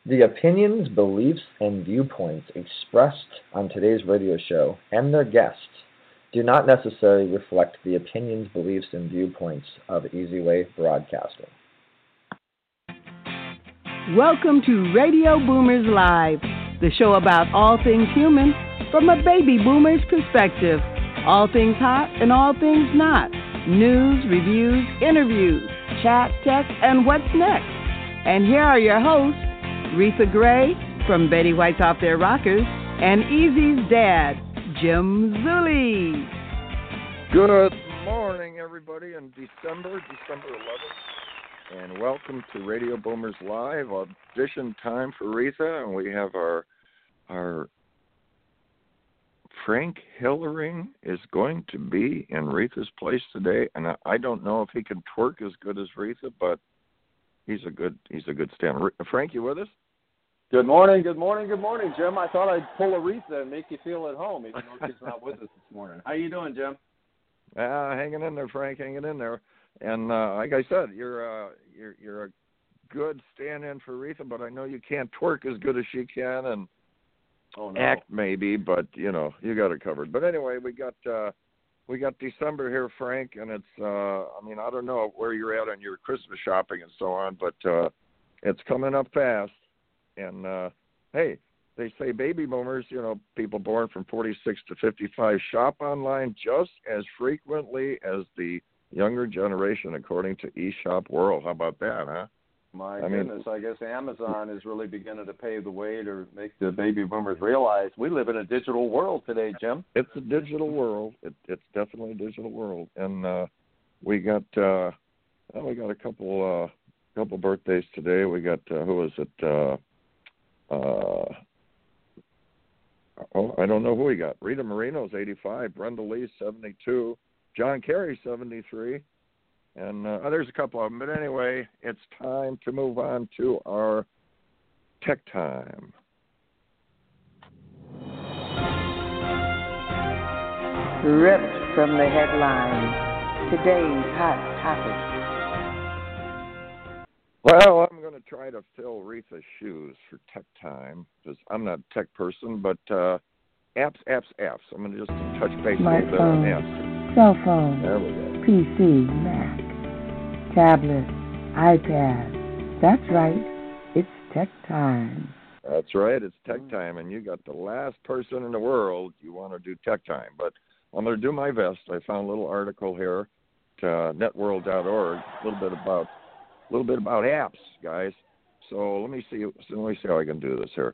The opinions, beliefs, and viewpoints expressed on today's radio show and their guests do not necessarily reflect the opinions, beliefs, and viewpoints of Easy Way Broadcasting. Welcome to Radio Boomers Live, the show about all things human from a baby boomer's perspective. All things hot and all things not. News, reviews, interviews, chat, tech, and what's next. And here are your hosts, Retha Gray from Betty White's Off Their Rockers, and Easy's dad, Jim Zuley. Good morning, everybody, in December 11th, and welcome to Radio Boomers Live, audition time for Retha, and we have our Frank Hillering is going to be in Retha's place today, and I don't know if he can twerk as good as Retha, but he's a good stand. Frank, you with us? Good morning, Jim. I thought I'd pull Aretha and make you feel at home, even though she's not with us this morning. How you doing, Jim? Hanging in there, Frank. Hanging in there. And like I said, you're a good stand-in for Aretha, but I know you can't twerk as good as she can, and act maybe, but you got it covered. But anyway, we got December here, Frank, and it's I don't know where you're at on your Christmas shopping and so on, but it's coming up fast. And, hey, they say baby boomers, people born from 46 to 55, shop online just as frequently as the younger generation, according to eShop World. How about that, huh? My goodness, I guess Amazon is really beginning to pave the way to make the baby boomers realize we live in a digital world today, Jim. It's a digital world. It's definitely a digital world. And we got a couple birthdays today. We got, who was it? I don't know who we got. Rita Moreno's 85, Brenda Lee's 72, John Kerry's 73, and there's a couple of them. But anyway, it's time to move on to our Tech Time. Ripped from the headlines, today's hot topic. Well, I'm going to try to fill Retha's shoes for Tech Time because I'm not a tech person, but apps. I'm going to just touch base a little bit on apps. Cell phone, there we go. PC, Mac, tablet, iPad. That's right. It's Tech Time. That's right. It's Tech Time, and you got the last person in the world you want to do Tech Time. But I'm going to do my best. I found a little article here at networld.org, a little bit about apps, guys. So let me see how I can do this here.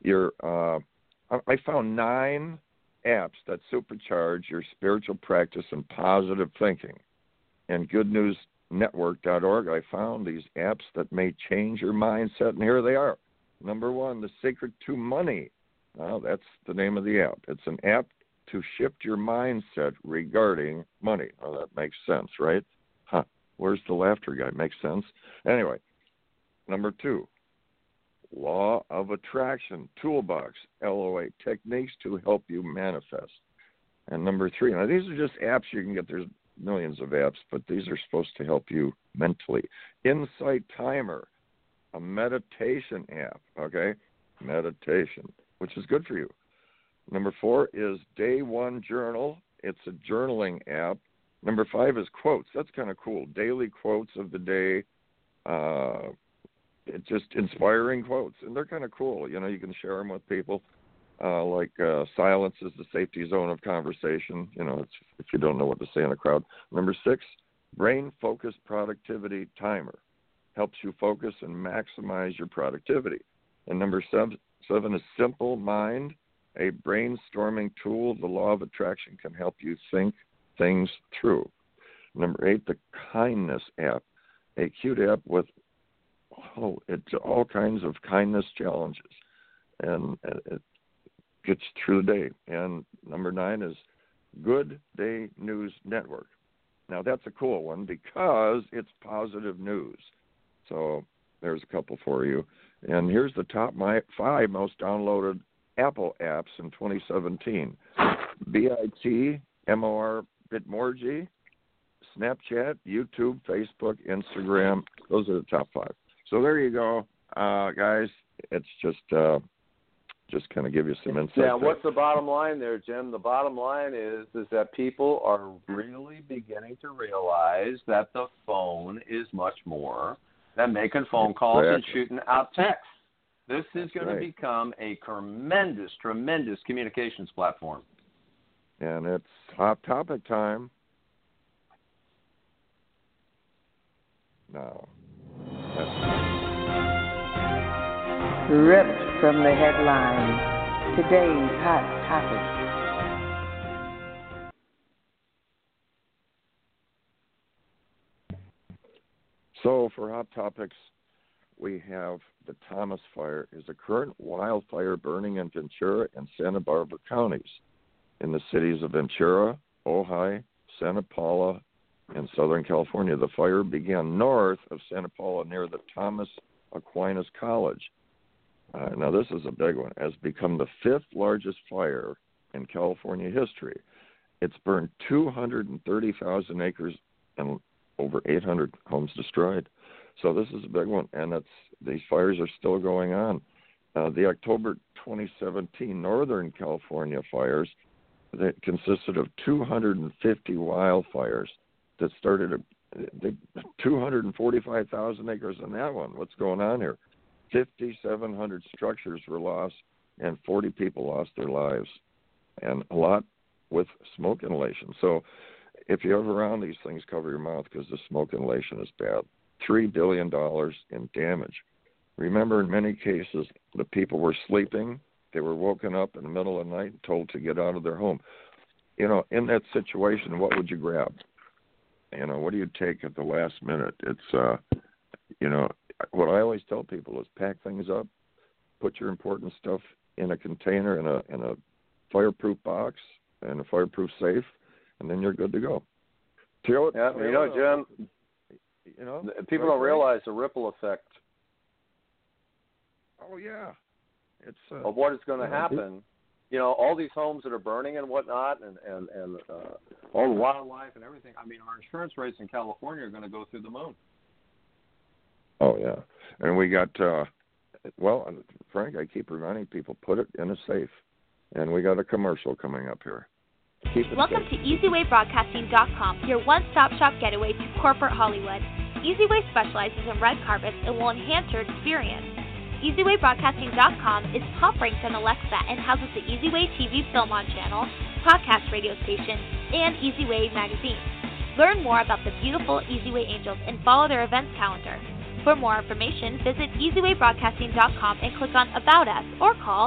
I found 9 apps that supercharge your spiritual practice and positive thinking. And goodnewsnetwork.org, I found these apps that may change your mindset, and here they are. Number 1, The Secret to Money. Well, that's the name of the app. It's an app to shift your mindset regarding money. Well, that makes sense, right? Where's the laughter guy? Makes sense. Anyway, number 2, Law of Attraction Toolbox, LOA, techniques to help you manifest. And number 3, now these are just apps you can get. There's millions of apps, but these are supposed to help you mentally. Insight Timer, a meditation app, okay? Meditation, which is good for you. Number 4 is Day One Journal. It's a journaling app. Number 5 is quotes. That's kind of cool. Daily quotes of the day. It's just inspiring quotes, and they're kind of cool. You can share them with people. Like silence is the safety zone of conversation. It's, if you don't know what to say in a crowd. Number 6, Brain Focus Productivity Timer. Helps you focus and maximize your productivity. And number 7 is Simple Mind, a brainstorming tool. The Law of Attraction can help you think things through. Number 8, the Kindness app, a cute app with it's all kinds of kindness challenges, and it gets through the day. And number 9 is Good Day News Network. Now that's a cool one because it's positive news. So there's a couple for you. And here's the top 5 most downloaded Apple apps in 2017. Bitmoji, Snapchat, YouTube, Facebook, Instagram. Those are the top 5. So there you go. guys, it's just kind of give you some insight. Yeah, what's the bottom line there, Jim? The bottom line is that people are really beginning to realize that the phone is much more than making phone calls and shooting out texts. This is going to become a tremendous, tremendous communications platform. And it's hot topic time. Now, Ripped from the headlines, today's hot topic. So for hot topics, we have the Thomas Fire is a current wildfire burning in Ventura and Santa Barbara counties in the cities of Ventura, Ojai, Santa Paula, and Southern California. The fire began north of Santa Paula near the Thomas Aquinas College. Now, this is a big one. It has become the fifth largest fire in California history. It's burned 230,000 acres and over 800 homes destroyed. So this is a big one, and these fires are still going on. The October 2017 Northern California fires that consisted of 250 wildfires that started 245,000 acres in that one. What's going on here? 5,700 structures were lost, and 40 people lost their lives, and a lot with smoke inhalation. So if you're ever around these things, cover your mouth because the smoke inhalation is bad. $3 billion in damage. Remember, in many cases, the people were sleeping. They were woken up in the middle of the night and told to get out of their home. In that situation, what would you grab? What do you take at the last minute? It's, what I always tell people is pack things up, put your important stuff in a container, in a fireproof box, and a fireproof safe, and then you're good to go. Jim, people don't realize the ripple effect. Oh, yeah. It's of what is going to happen. All these homes that are burning and whatnot, and all the wildlife and everything. I mean, our insurance rates in California are going to go through the moon. Oh, yeah. And we got, Frank, I keep reminding people, put it in a safe. And we got a commercial coming up here. Welcome to EasyWayBroadcasting.com, your one-stop shop getaway to corporate Hollywood. EasyWay specializes in red carpets and will enhance your experience. EasyWayBroadcasting.com is top-ranked on Alexa and houses the EasyWay TV Film On channel, podcast radio station, and EasyWay magazine. Learn more about the beautiful EasyWay Angels and follow their events calendar. For more information, visit EasyWayBroadcasting.com and click on About Us or call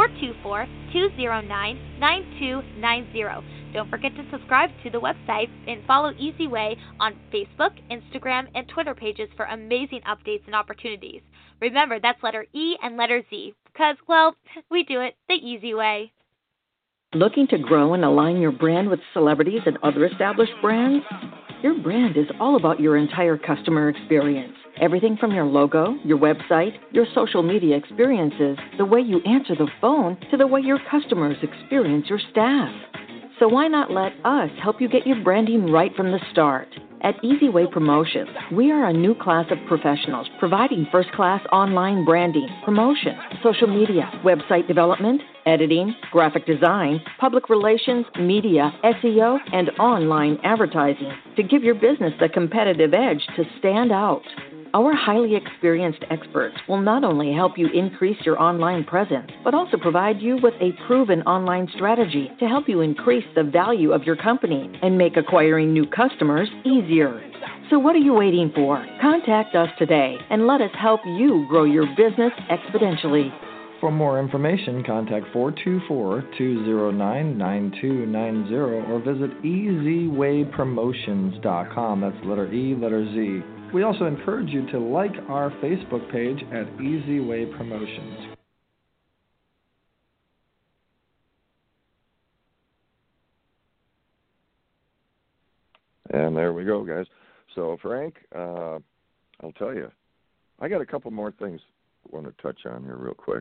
424-209-9290. Don't forget to subscribe to the website and follow EasyWay on Facebook, Instagram, and Twitter pages for amazing updates and opportunities. Remember, that's letter E and letter Z, because, we do it the easy way. Looking to grow and align your brand with celebrities and other established brands? Your brand is all about your entire customer experience. Everything from your logo, your website, your social media experiences, the way you answer the phone, to the way your customers experience your staff. So why not let us help you get your branding right from the start? At EasyWay Promotions, we are a new class of professionals providing first-class online branding, promotion, social media, website development, editing, graphic design, public relations, media, SEO, and online advertising to give your business the competitive edge to stand out. Our highly experienced experts will not only help you increase your online presence, but also provide you with a proven online strategy to help you increase the value of your company and make acquiring new customers easier. So what are you waiting for? Contact us today and let us help you grow your business exponentially. For more information, contact 424-209-9290 or visit easywaypromotions.com. That's letter E, letter Z. We also encourage you to like our Facebook page at EasyWay Promotions. And there we go, guys. So, Frank, I'll tell you, I got a couple more things I want to touch on here real quick.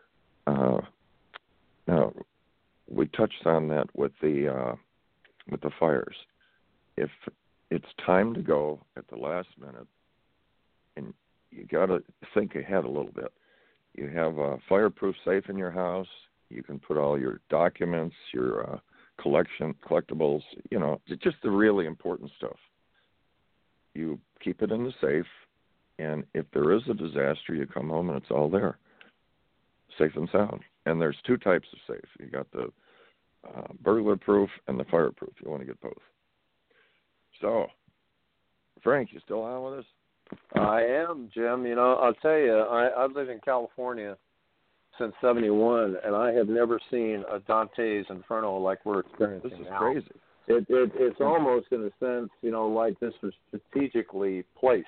Now, we touched on that with the fires. If it's time to go at the last minute, and you got to think ahead a little bit. You have a fireproof safe in your house. You can put all your documents, your collectibles, just the really important stuff. You keep it in the safe, and if there is a disaster, you come home and it's all there, safe and sound. And there's two types of safe. You got the burglar-proof and the fireproof. You want to get both. So, Frank, you still on with us? I am, Jim. I'll tell you, I've lived in California since '71, and I have never seen a Dante's Inferno like we're experiencing now. This is now. crazy. It's almost in a sense, like this was strategically placed,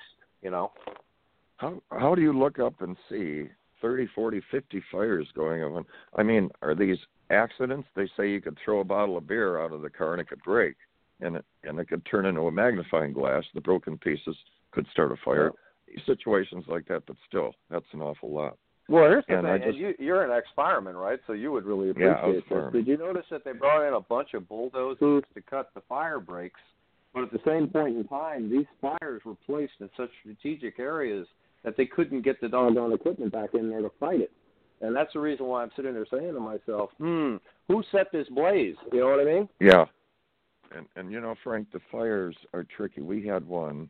How do you look up and see 30, 40, 50 fires going on? I mean, are these accidents? They say you could throw a bottle of beer out of the car and it could break, and it could turn into a magnifying glass. The broken pieces could start a fire. Yeah. Situations like that, but still, that's an awful lot. Well, here's the thing. And you're an ex-fireman, right? So you would really appreciate this. Did you notice that they brought in a bunch of bulldozers to cut the fire breaks? But at the same point in time, these fires were placed in such strategic areas that they couldn't get the doggone equipment back in there to fight it. And that's the reason why I'm sitting there saying to myself, who set this blaze? You know what I mean? Yeah. And Frank, the fires are tricky. We had one,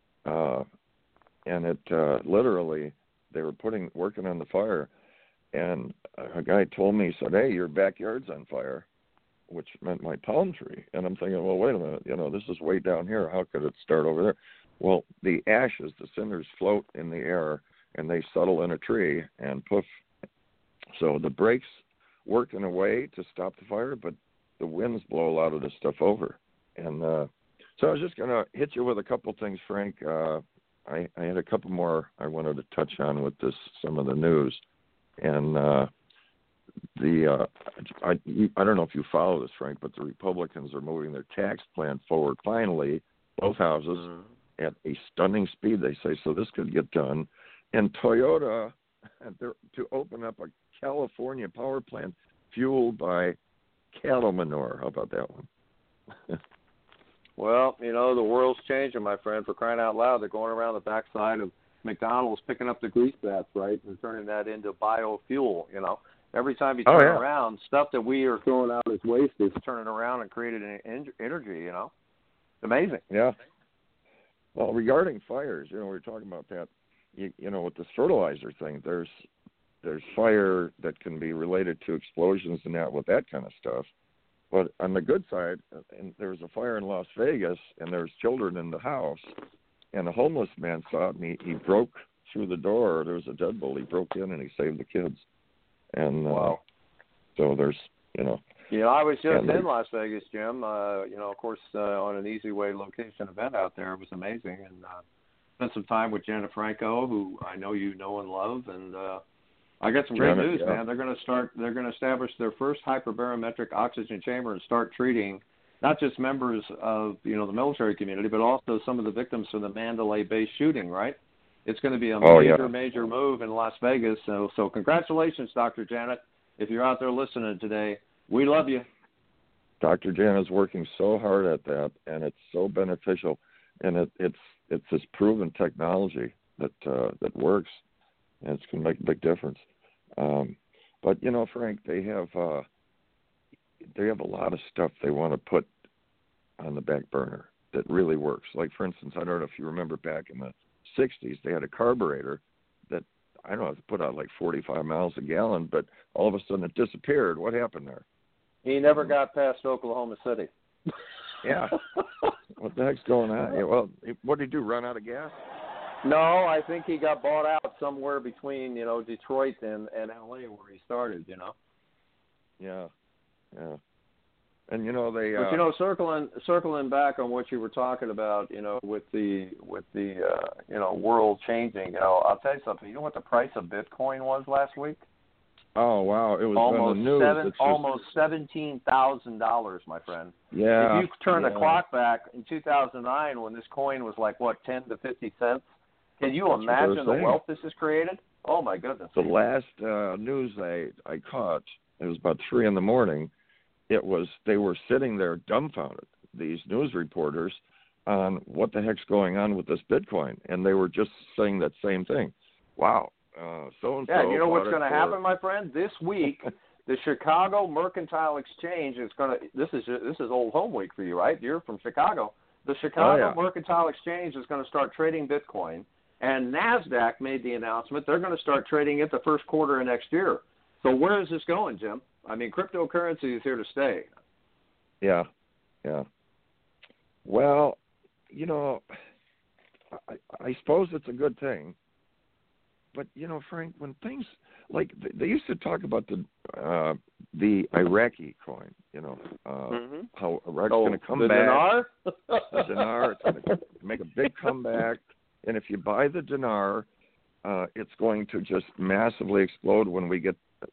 and it literally, they were working on the fire, and a guy told me, he said, "Hey, your backyard's on fire," which meant my palm tree. And I'm thinking, well, wait a minute, this is way down here. How could it start over there? Well, the ashes, the cinders float in the air, and they settle in a tree, and poof. So the brakes worked in a way to stop the fire, but the winds blow a lot of this stuff over. And so I was just going to hit you with a couple things, Frank. I had a couple more I wanted to touch on with some of the news. And I don't know if you follow this, Frank, but the Republicans are moving their tax plan forward, finally, both houses, at a stunning speed, they say. So this could get done. And Toyota, to open up a California power plant fueled by cattle manure. How about that one? Well, the world's changing, my friend, for crying out loud. They're going around the backside of McDonald's, picking up the grease vats, right, and turning that into biofuel, Every time you turn around, stuff that we are throwing out as waste is turning around and creating energy, Amazing. Yeah. Well, regarding fires, we were talking about that, with this fertilizer thing, there's fire that can be related to explosions and that with that kind of stuff. But on the good side, and there was a fire in Las Vegas, and there was children in the house, and a homeless man saw it, and he broke through the door. There was a deadbolt. He broke in, and he saved the kids. And wow. So there's, I was just in Las Vegas, Jim, of course, on an Easy Way location event out there. It was amazing. And spent some time with Janet Franco, who I know you know and love, and I got some great news, man. They're going to establish their first hyperbarometric oxygen chamber and start treating not just members of, the military community, but also some of the victims from the Mandalay Bay shooting, right? It's going to be a major move in Las Vegas. So congratulations, Dr. Janet. If you're out there listening today, we love you. Dr. Janet's working so hard at that, and it's so beneficial. And it's this proven technology that works. And it's going to make a big difference. But, Frank, they have a lot of stuff they want to put on the back burner that really works. Like, for instance, I don't know if you remember back in the 60s, they had a carburetor that, I don't know, it put out like 45 miles a gallon, but all of a sudden it disappeared. What happened there? He never got past Oklahoma City. Yeah. What the heck's going on? Yeah, well, what did he do, run out of gas? No, I think he got bought out somewhere between, Detroit and L.A. where he started, Yeah. And, they... But, circling back on what you were talking about, with the world changing, I'll tell you something. You know what the price of Bitcoin was last week? Oh, wow. It was on the news. Almost $17,000, my friend. Yeah. If you turn the clock back in 2009 when this coin was like, 10 to 50 cents, can you imagine the wealth this has created? Oh, my goodness. The last news I caught, it was about 3 a.m, they were sitting there dumbfounded, these news reporters, on what the heck's going on with this Bitcoin, and they were just saying that same thing. Wow, so and so. Yeah, you know what's going to happen, my friend? This week, the Chicago Mercantile Exchange is going to. This is old home week for you, right? You're from Chicago. The Chicago Mercantile Exchange is going to start trading Bitcoin, and NASDAQ made the announcement they're going to start trading it the first quarter of next year. So where is this going, Jim? I mean, cryptocurrency is here to stay. Yeah. Well, you know, I suppose it's a good thing. But, you know, Frank, when things like they used to talk about the Iraqi coin, you know, how Iraq's going to come back. Dinar? The dinar, it's going to make a big comeback. And if you buy the dinar, it's going to just massively explode when we get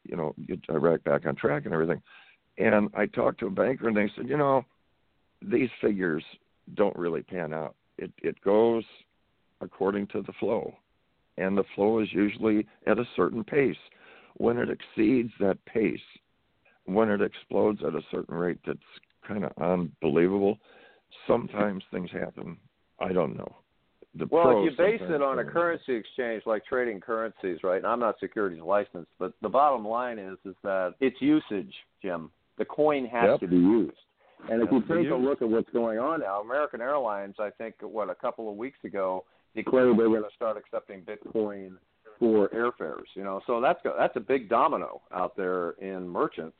Iraq back on track and everything. And I talked to a banker, and they said, you know, these figures don't really pan out. It goes according to the flow. And the flow is usually at a certain pace. When it exceeds that pace, when it explodes at a certain rate that's kind of unbelievable, sometimes things happen. I don't know. Well, if you base it on a currency exchange like trading currencies, right, and I'm not securities licensed, but the bottom line is that it's usage, Jim. The coin has to be used. And if you take a look at what's going on now, American Airlines, I think, a couple of weeks ago, declared they were going to start accepting Bitcoin for airfares. You know, so that's a big domino out there in merchants,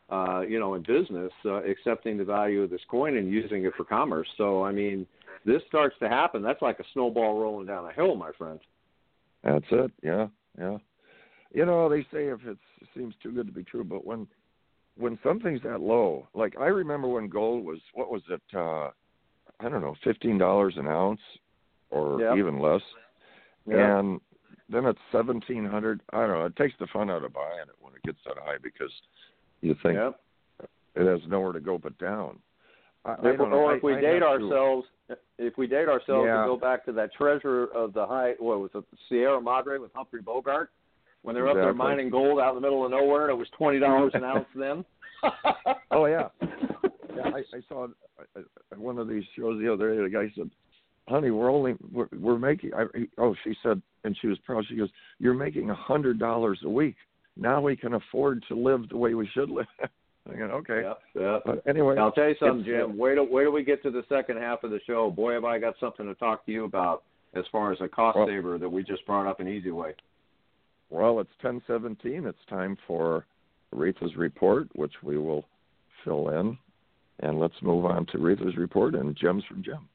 in business, accepting the value of this coin and using it for commerce. So, I mean, this starts to happen. That's like a snowball rolling down a hill, my friend. That's it. Yeah. You know, they say if it seems too good to be true, but when something's that low, like I remember when gold was, what was it? I don't know, $15 an ounce or even less. Yep. And then it's $1,700. I don't know. It takes the fun out of buying it when it gets that high because you think it has nowhere to go but down. If we date ourselves and go back to that treasure of the Sierra Madre with Humphrey Bogart, when they're up there mining gold out in the middle of nowhere, and it was $20 an ounce then. Oh yeah. I saw one of these shows the other day. The guy said, "Honey, we're making." She said, and she was proud. She goes, "You're making $100 a week. Now we can afford to live the way we should live." I go, okay. Yeah. But anyway, I'll tell you something, Jim. Wait till we get to the second half of the show. Boy, have I got something to talk to you about as far as a cost saver that we just brought up in Easy Way. Well, it's 10:17. It's time for Aretha's Report, which we will fill in. And let's move on to Aretha's Report and Gems from Jim.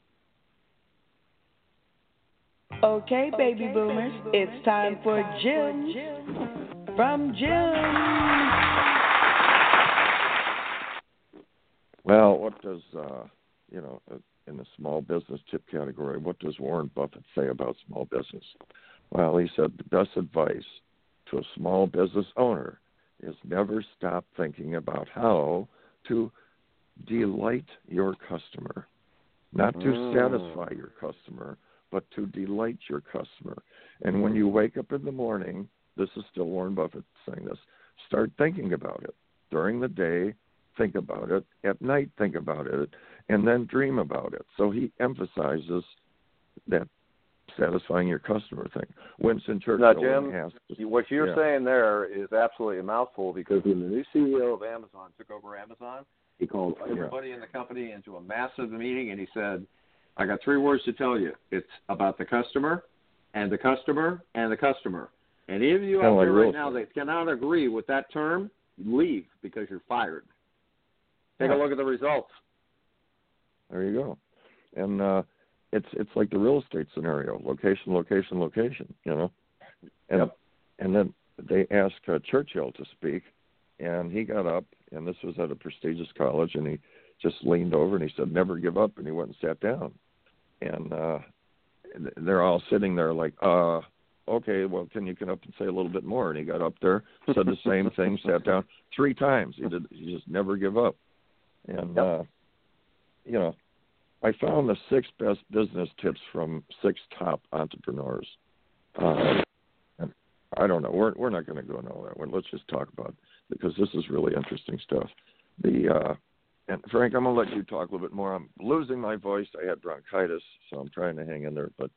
Okay, baby boomers, it's time for Gems from Jim. Well, what does, in the small business tip category, what does Warren Buffett say about small business? Well, he said the best advice to a small business owner is never stop thinking about how to delight your customer, not to satisfy your customer, but to delight your customer. And when you wake up in the morning, this is still Warren Buffett saying this, start thinking about it. During the day, think about it. At night, think about it. And then dream about it. So he emphasizes that satisfying your customer thing. Winston Churchill. Now, Jim, what you're saying there is absolutely a mouthful because when the new CEO of Amazon took over Amazon, he called everybody in the company into a massive meeting and he said, I got 3 words to tell you. It's about the customer and the customer and the customer. And any of you out there right now that cannot agree with that term, leave because you're fired. Take a look at the results. There you go. And it's like the real estate scenario, location, location, location, you know. And then they asked Churchill to speak, and he got up, and this was at a prestigious college, and he just leaned over and he said, never give up, and he went and sat down. And they're all sitting there like, okay, well, can you get up and say a little bit more? And he got up there, said the same thing, sat down 3 times. He just never give up. And, I found the 6 best business tips from 6 top entrepreneurs. And I don't know. We're not going to go into all that one. Let's just talk about it because this is really interesting stuff. The And Frank, I'm going to let you talk a little bit more. I'm losing my voice. I had bronchitis, so I'm trying to hang in there. But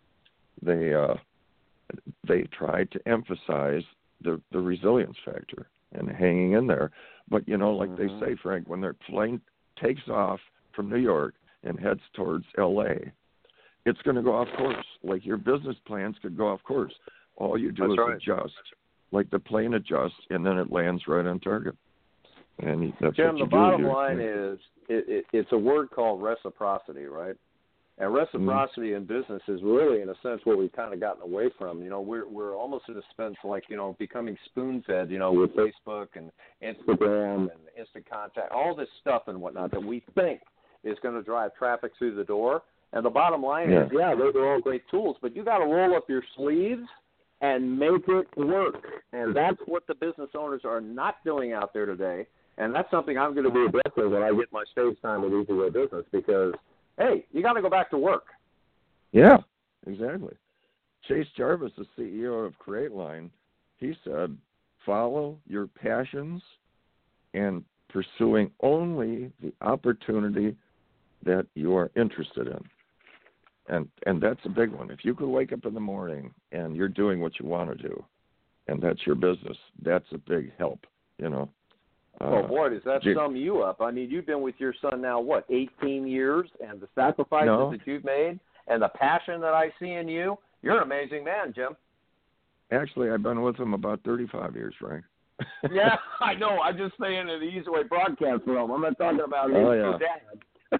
they tried to emphasize the resilience factor and hanging in there. But, you know, like they say, Frank, when their plane takes off from New York and heads towards L.A., it's going to go off course. Like your business plans could go off course. All you do is adjust. Like the plane adjusts, and then it lands right on target. And that's Jim, what you the bottom do. line is it's a word called reciprocity, right? And reciprocity in business is really, in a sense, what we've kind of gotten away from. You know, we're almost in a sense like, you know, becoming spoon-fed, you know, with Facebook and Instagram and instant contact, all this stuff and whatnot that we think is going to drive traffic through the door. And the bottom line is, those are all great tools, but you got to roll up your sleeves and make it work. And that's what the business owners are not doing out there today. And that's something I'm going to be addressing when I get my stage time with Easy Way Business because, hey, you got to go back to work. Yeah, exactly. Chase Jarvis, the CEO of CreateLine, he said, follow your passions and pursuing only the opportunity that you are interested in. And that's a big one. If you could wake up in the morning and you're doing what you want to do, and that's your business, that's a big help, you know. Oh, boy, does that sum you up. I mean, you've been with your son now, 18 years, and the sacrifices that you've made and the passion that I see in you, you're an amazing man, Jim. Actually, I've been with him about 35 years, Frank. Yeah, I know. I'm just saying in the Easy Way broadcast realm. I'm not talking about his dad.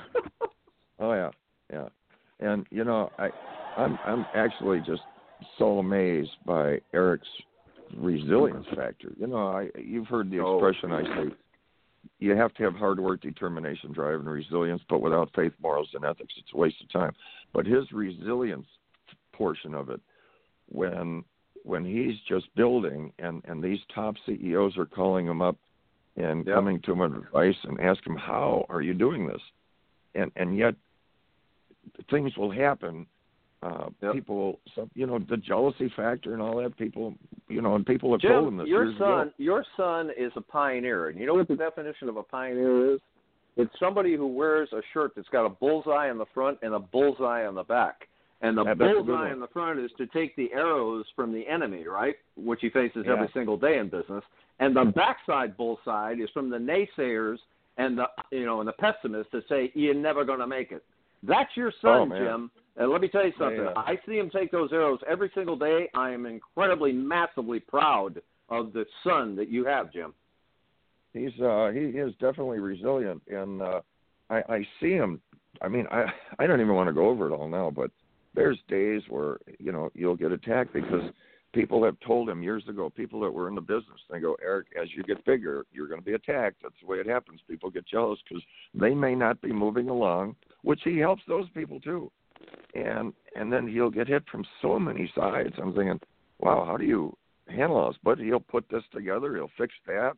Oh, yeah. And, you know, I'm actually just so amazed by Eric's resilience factor. You know, you've heard the expression I say, you have to have hard work, determination, drive, and resilience, but without faith, morals, and ethics, it's a waste of time. But his resilience portion of it, when he's just building and these top CEOs are calling him up and coming to him with advice and ask him, how are you doing this? And yet things will happen. People, you know, the jealousy factor and all that. People, you know, and people have told him this. Your son is a pioneer, and you know what the definition of a pioneer is? It's somebody who wears a shirt that's got a bullseye in the front and a bullseye on the back. And the bullseye in the front is to take the arrows from the enemy, right, which he faces every single day in business. And the backside bullseye is from the naysayers and the pessimists that say you're never going to make it. That's your son, Jim. And let me tell you something. Yeah. I see him take those arrows every single day. I am incredibly, massively proud of the son that you have, Jim. He is definitely resilient, and I see him. I mean, I don't even want to go over it all now, but there's days where, you know, you'll get attacked because people have told him years ago, people that were in the business, they go, Eric, as you get bigger, you're going to be attacked. That's the way it happens. People get jealous because they may not be moving along, which he helps those people too. And then he'll get hit from so many sides. I'm thinking, wow, how do you handle this? But he'll put this together. He'll fix that.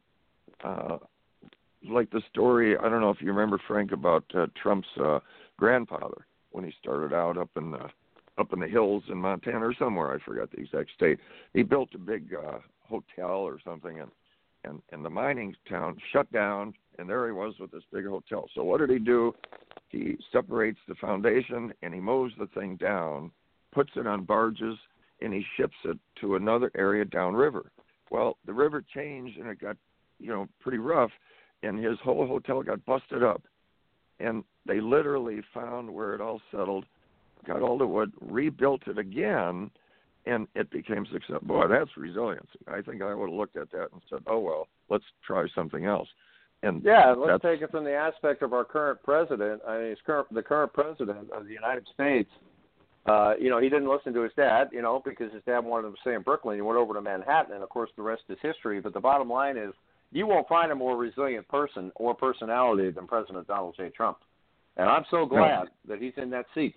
Like the story, I don't know if you remember, Frank, about Trump's grandfather when he started out up in the hills in Montana or somewhere. I forgot the exact state. He built a big hotel or something, and the mining town shut down, and there he was with this big hotel. So what did he do? He separates the foundation, and he mows the thing down, puts it on barges, and he ships it to another area downriver. Well, the river changed, and it got, you know, pretty rough, and his whole hotel got busted up. And they literally found where it all settled, got all the wood, rebuilt it again, and it became successful. Boy, that's resilience. I think I would have looked at that and said, oh, well, let's try something else. And let's take it from the aspect of our current president. I mean, the current president of the United States, you know, he didn't listen to his dad, you know, because his dad wanted him to stay in Brooklyn. He went over to Manhattan, and, of course, the rest is history. But the bottom line is you won't find a more resilient person or personality than President Donald J. Trump. And I'm so glad that he's in that seat.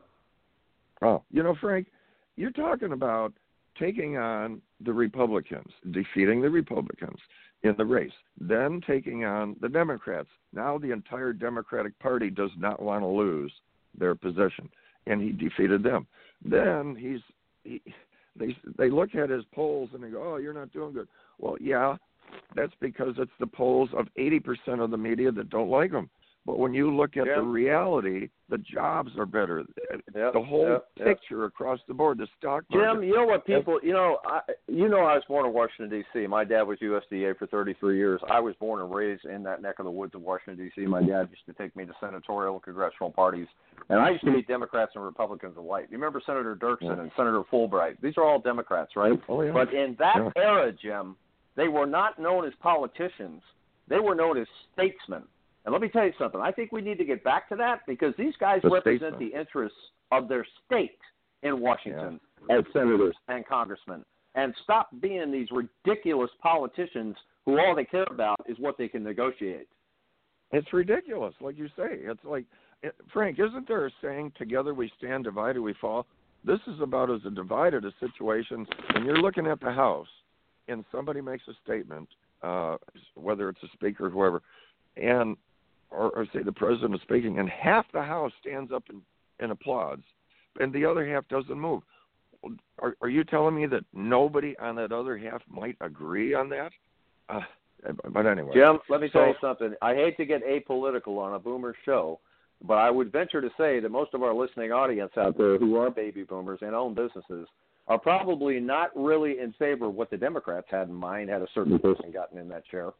Oh, you know, Frank, you're talking about taking on the Republicans, defeating the Republicans in the race, then taking on the Democrats. Now the entire Democratic Party does not want to lose their position, and he defeated them. Then they look at his polls and they go, oh, you're not doing good. Well, yeah, that's because it's the polls of 80% of the media that don't like them. But when you look at the reality, the jobs are better. The whole picture across the board, the stock market. Jim, you know what people, I was born in Washington, D.C. My dad was USDA for 33 years. I was born and raised in that neck of the woods of Washington, D.C. My dad used to take me to senatorial and congressional parties. And I used to meet Democrats and Republicans alike. You remember Senator Dirksen and Senator Fulbright? These are all Democrats, right? Oh, yeah. But in that era, Jim, they were not known as politicians. They were known as statesmen. And let me tell you something. I think we need to get back to that because these guys represent the interests of their state in Washington as senators and congressmen. And stop being these ridiculous politicians who all they care about is what they can negotiate. It's ridiculous, like you say. It's like, Frank, isn't there a saying, together we stand, divided we fall? This is about as divided a situation. When you're looking at the House and somebody makes a statement, whether it's a speaker or whoever, and or say the president is speaking, and half the House stands up and applauds, and the other half doesn't move. Are you telling me that nobody on that other half might agree on that? But anyway. Jim, let me tell you something. I hate to get apolitical on a boomer show, but I would venture to say that most of our listening audience out there who are baby boomers and own businesses are probably not really in favor of what the Democrats had in mind had a certain person gotten in that chair.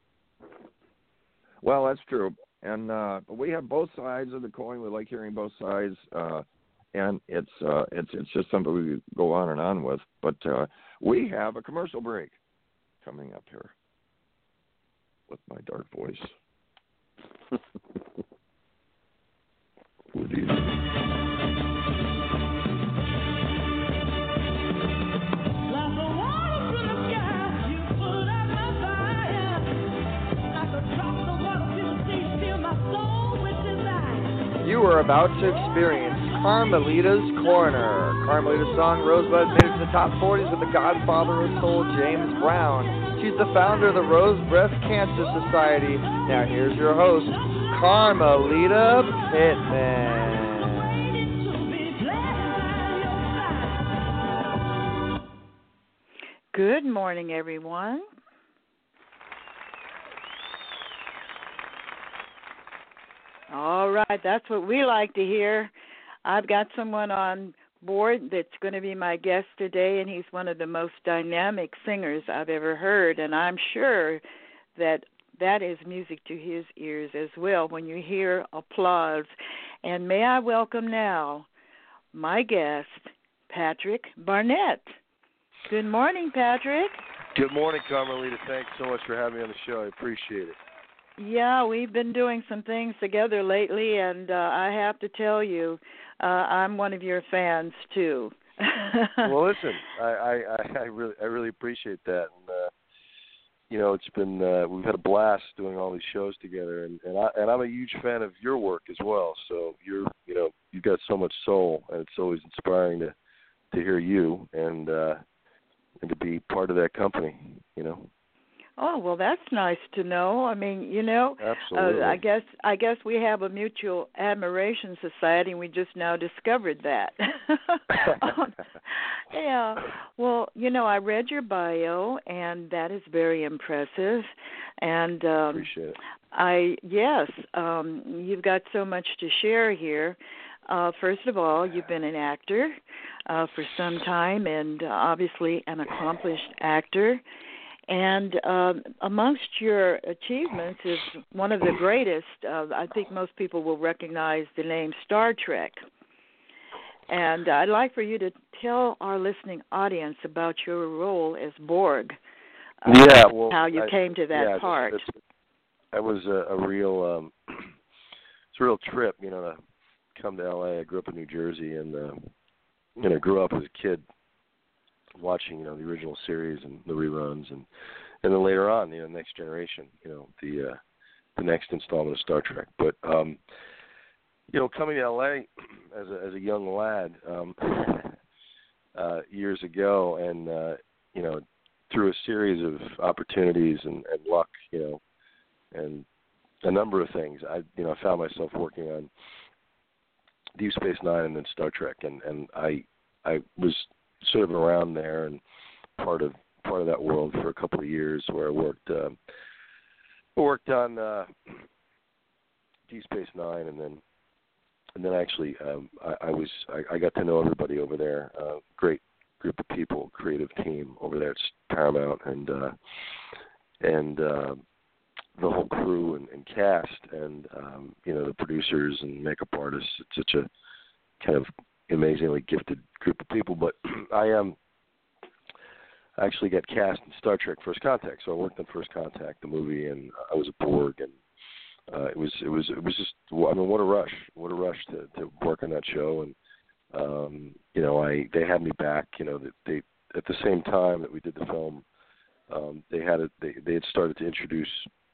Well, that's true, and we have both sides of the coin. We like hearing both sides, and it's just something we go on and on with. But we have a commercial break coming up here with my dark voice. Good evening. You are about to experience Carmelita's Corner. Carmelita's song Rosebud made it to the top 40s with the godfather of soul, James Brown. She's the founder of the Rose Breast Cancer Society. Now here's your host, Carmelita Pittman. Good morning, everyone. All right, that's what we like to hear. I've got someone on board that's going to be my guest today, and he's one of the most dynamic singers I've ever heard, and I'm sure that is music to his ears as well when you hear applause. And may I welcome now my guest, Patrick Barnett. Good morning, Patrick. Good morning, Carmelita. Thanks so much for having me on the show. I appreciate it. Yeah, we've been doing some things together lately, and I have to tell you, I'm one of your fans too. Well, listen, I really appreciate that, and it's been we've had a blast doing all these shows together, and I'm a huge fan of your work as well. So you've got so much soul, and it's always inspiring to hear you and to be part of that company. Oh, well, that's nice to know. I mean, Absolutely. I guess we have a mutual admiration society, and we just now discovered that. Yeah. Well, I read your bio, and that is very impressive. And appreciate it. You've got so much to share here. First of all, you've been an actor for some time, and obviously an accomplished actor. And amongst your achievements is one of the greatest. I think most people will recognize the name Star Trek. And I'd like for you to tell our listening audience about your role as Borg. How you came to that part. That was a real, it's a real trip, to come to LA. I grew up in New Jersey, and I grew up as a kid watching, the original series and the reruns, and then later on, Next Generation, the next installment of Star Trek. But coming to LA as a young lad years ago, and through a series of opportunities and luck, and a number of things, I found myself working on Deep Space Nine and then Star Trek, and I was sort of around there and part of part of that world for a couple of years, where I worked on Deep Space Nine, and then actually I got to know everybody over there. Great group of people, creative team over there at Paramount, and the whole crew and cast, and the producers and makeup artists. It's such a kind of amazingly gifted group of people. But I actually got cast in Star Trek: First Contact, so I worked on First Contact, the movie, and I was a Borg, and it was just, I mean, what a rush to work on that show. And they had me back. They at the same time that we did the film, they had started to introduce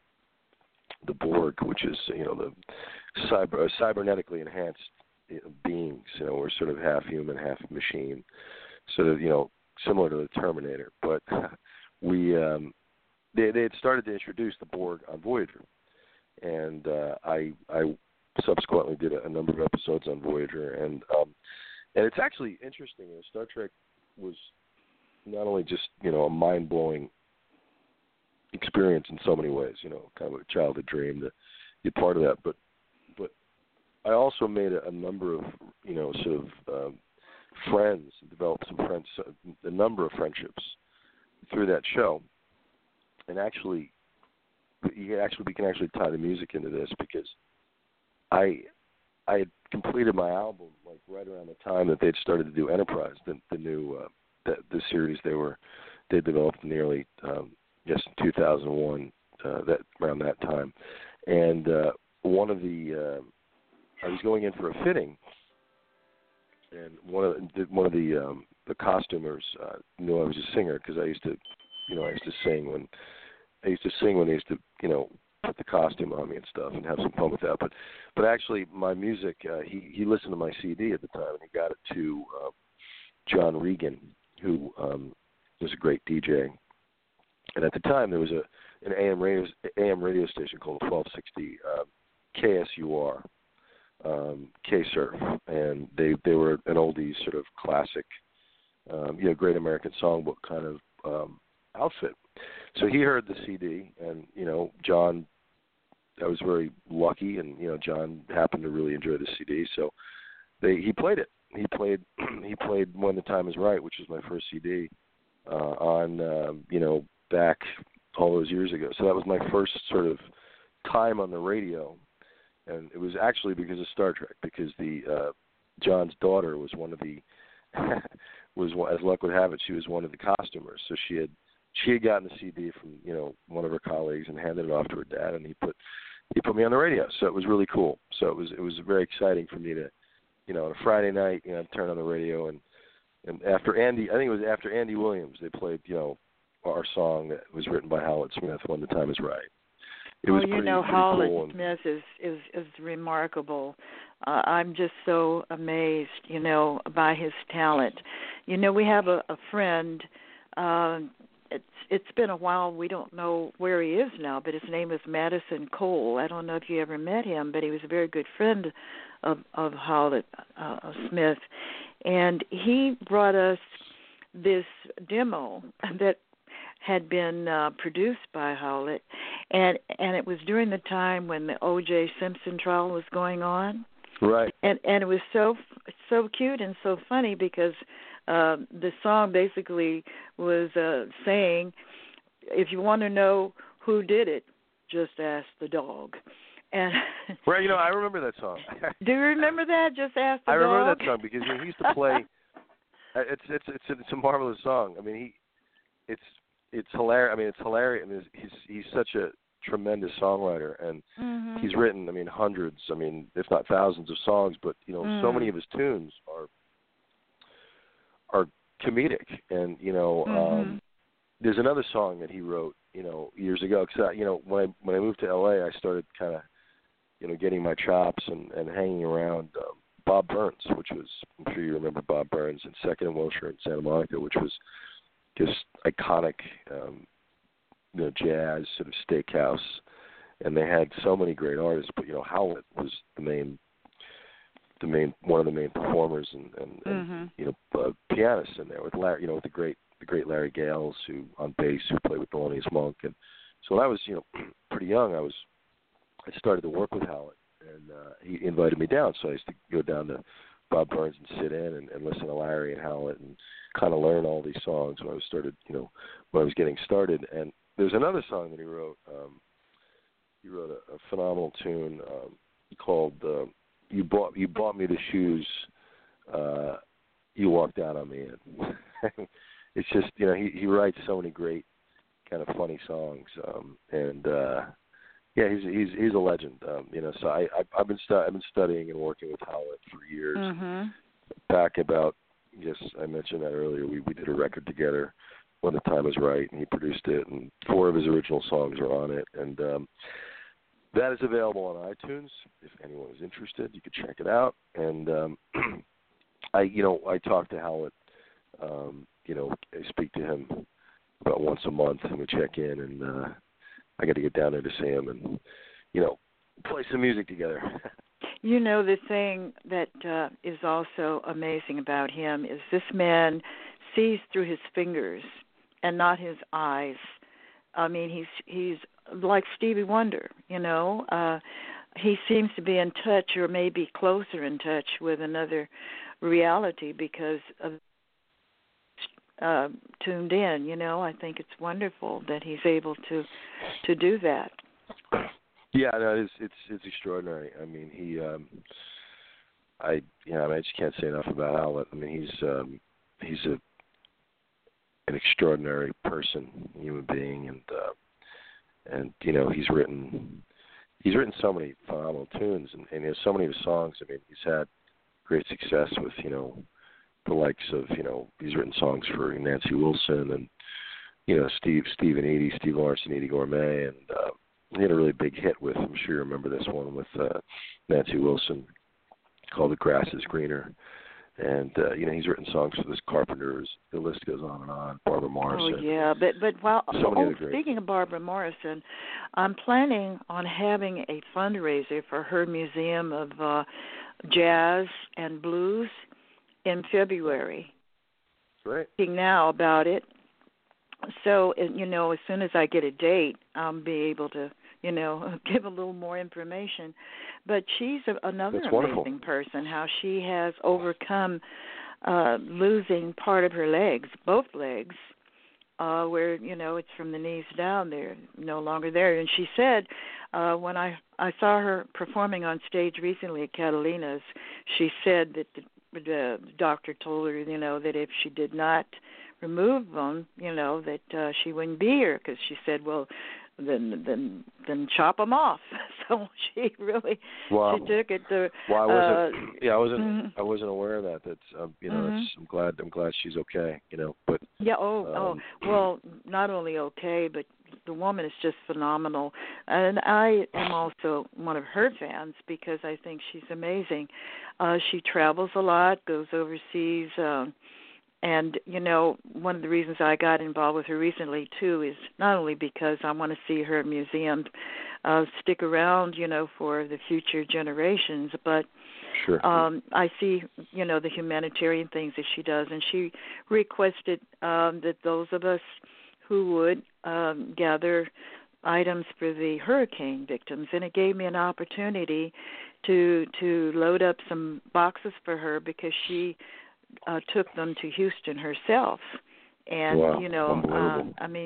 the Borg, which is the cybernetically enhanced beings. We're sort of half human, half machine, sort of similar to the Terminator. But they had started to introduce the Borg on Voyager, and I subsequently did a number of episodes on Voyager, and it's actually interesting. Star Trek was not only just a mind-blowing experience in so many ways, kind of a childhood dream to be part of that, but I also made a number of sort of friends, developed a number of friendships through that show. And actually we can actually tie the music into this, because I had completed my album like right around the time that they'd started to do Enterprise, the new the series they developed in the early in 2001, that around that time. And one of the I was going in for a fitting, and one of the costumers knew I was a singer, because I used to sing when they used to put the costume on me and stuff, and have some fun with that. But actually, my music, he listened to my CD at the time, and he got it to John Regan, who was a great DJ. And at the time, there was an AM radio station called 1260 KSUR, K-Surf, and they were an oldies sort of classic, Great American Songbook kind of outfit. So he heard the CD, and John, I was very lucky, and John happened to really enjoy the CD, so he played it. He played When the Time Is Right, which was my first CD, on back all those years ago. So that was my first sort of time on the radio, and it was actually because of Star Trek, because the John's daughter was one of the as luck would have it, she was one of the costumers. So she had gotten the CD from one of her colleagues and handed it off to her dad, and he put me on the radio. So it was really cool. So it was very exciting for me to on a Friday night turn on the radio, and after Andy, I think it was after Andy Williams, they played our song that was written by Howlett Smith, When the Time Is Right. It was pretty Howlett cool. Smith is remarkable. I'm just so amazed, by his talent. We have a friend. It's been a while. We don't know where he is now, but his name is Madison Cole. I don't know if you ever met him, but he was a very good friend of Howlett Smith, and he brought us this demo that had been produced by Howlett, and it was during the time when the O.J. Simpson trial was going on. Right. And it was so cute and so funny, because the song basically was saying, if you want to know who did it, just ask the dog. And right, I remember that song. Do you remember that? Just ask the dog. I remember that song, because he used to play. It's a marvelous song. I mean, it's hilarious. I mean, it's hilarious. I mean, he's such a tremendous songwriter, and he's written, hundreds, if not thousands of songs. But so many of his tunes are comedic, and there's another song that he wrote, years ago. Because when I moved to LA, I started kind of, getting my chops and hanging around Bob Burns, which was, I'm sure you remember Bob Burns, and Second and Wilshire in Santa Monica, which was just iconic, jazz sort of steakhouse, and they had so many great artists. But Howlett was one of the main performers and pianists in there with Larry, with the great the great Larry Gales, who on bass, who played with Thelonious Monk. And so when I was, pretty young, I started to work with Howlett, and he invited me down. So I used to go down to Bob Burns and sit in and listen to Larry and Howlett and kind of learn all these songs when I was getting started. And there's another song that he wrote. He wrote a phenomenal tune called "You Bought Me the Shoes You Walked Out on Me In." It's just, he writes so many great kind of funny songs, and he's a legend. So I've been studying and working with Howlett for years. Mm-hmm. Back about, yes, I mentioned that earlier. We did a record together, When the Time Is Right, and he produced it, and 4 of his original songs are on it, and that is available on iTunes. If anyone is interested, you can check it out. And I talk to Howlett. I speak to him about once a month, and we check in, and I got to get down there to see him and play some music together. The thing that is also amazing about him is this man sees through his fingers and not his eyes. I mean, he's like Stevie Wonder, he seems to be in touch, or maybe closer in touch with another reality because of tuned in. I think it's wonderful that he's able to do that. Yeah, no, it's extraordinary. I mean, I just can't say enough about Howlett. I mean, he's an extraordinary person, human being, and he's written so many phenomenal tunes, and so many of his songs. I mean, he's had great success with the likes of he's written songs for Nancy Wilson and Steve and Edie, Steve Lawrence and Edie Gourmet, and he had a really big hit with, I'm sure you remember this one, with Nancy Wilson called "The Grass Is Greener." And he's written songs for the Carpenters. The list goes on and on. Barbara Morrison. Oh yeah, but while speaking of Barbara Morrison, I'm planning on having a fundraiser for her Museum of Jazz and Blues in February. Great. Thinking now about it. So as soon as I get a date, I'll be able to give a little more information. But she's another amazing person, how she has overcome losing part of her legs, both legs, where, it's from the knees down, they're no longer there. And she said when I saw her performing on stage recently at Catalina's, she said that the doctor told her, that if she did not remove them, that she wouldn't be here, because she said, well, then chop them off. So she really she took it to. Well, I wasn't aware of that. That's I'm glad she's okay. But yeah. Well, not only okay, but the woman is just phenomenal, and I am also one of her fans because I think she's amazing. She travels a lot, goes overseas. And, one of the reasons I got involved with her recently, too, is not only because I want to see her museum stick around, for the future generations, but sure. I see, the humanitarian things that she does. And she requested that those of us who would gather items for the hurricane victims. And it gave me an opportunity to load up some boxes for her because she took them to Houston herself. And, wow.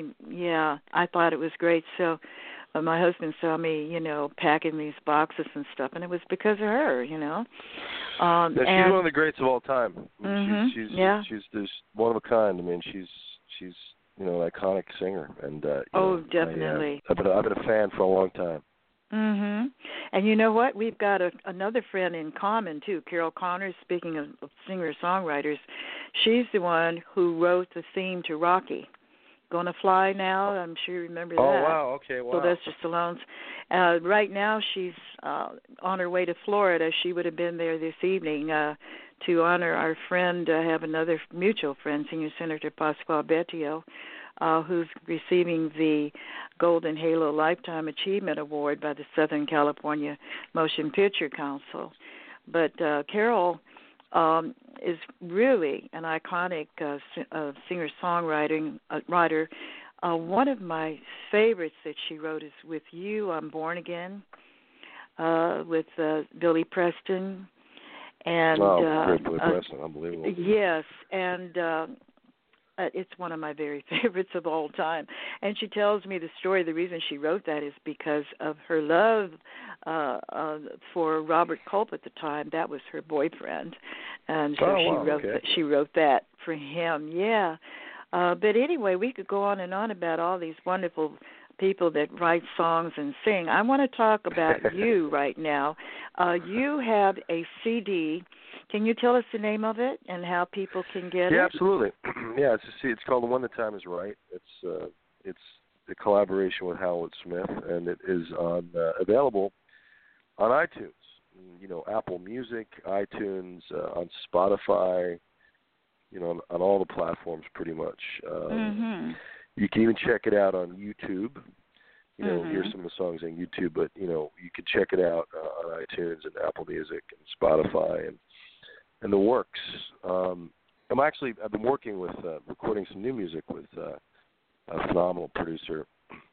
I thought it was great. So my husband saw me, packing these boxes and stuff, and it was because of her, she's one of the greats of all time. She's just one of a kind. I mean, she's an iconic singer. And definitely. I've been a fan for a long time. Mhm. And you know what? We've got another friend in common too, Carol Connors. Speaking of singer-songwriters, she's the one who wrote the theme to Rocky. Gonna Fly Now. I'm sure you remember that. Oh wow! Okay, wow. Sylvester Stallone's. Right now, she's on her way to Florida. She would have been there this evening to honor our friend. Have another mutual friend, Senior Senator Pasquale Bettio, who's receiving the Golden Halo Lifetime Achievement Award by the Southern California Motion Picture Council. But Carol is really an iconic singer-songwriter. One of my favorites that she wrote is With You, I'm Born Again, with Billy Preston. And great Billy Preston, unbelievable. Yes, and it's one of my very favorites of all time. And she tells me the story. The reason she wrote that is because of her love for Robert Culp at the time. That was her boyfriend, and so she wrote that for him. Yeah. But anyway, we could go on and on about all these wonderful people that write songs and sing. I want to talk about you right now. You have a CD. Can you tell us the name of it and how people can get it? Yeah, absolutely. Yeah, it's called The One The Time Is Right. It's a collaboration with Howard Smith, and it is available on iTunes. Apple Music, iTunes, on Spotify. On all the platforms pretty much. You can even check it out on YouTube. Hear some of the songs on YouTube, but you can check it out on iTunes and Apple Music and Spotify and the works. I've been working with recording some new music with a phenomenal producer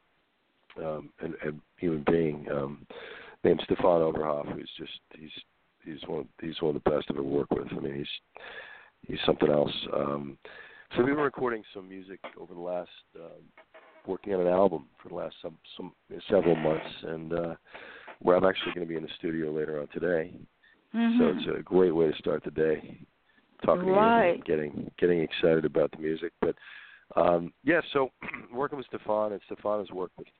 and human being named Stefan Oberhoff, who's he's one of the best I've ever worked with. I mean, he's something else. So we've been recording some music over the last, working on an album for the last several months, and I'm actually going to be in the studio later on today. So it's a great way to start the day, talking to you and getting excited about the music. But so working with Stefan, and Stefan has worked with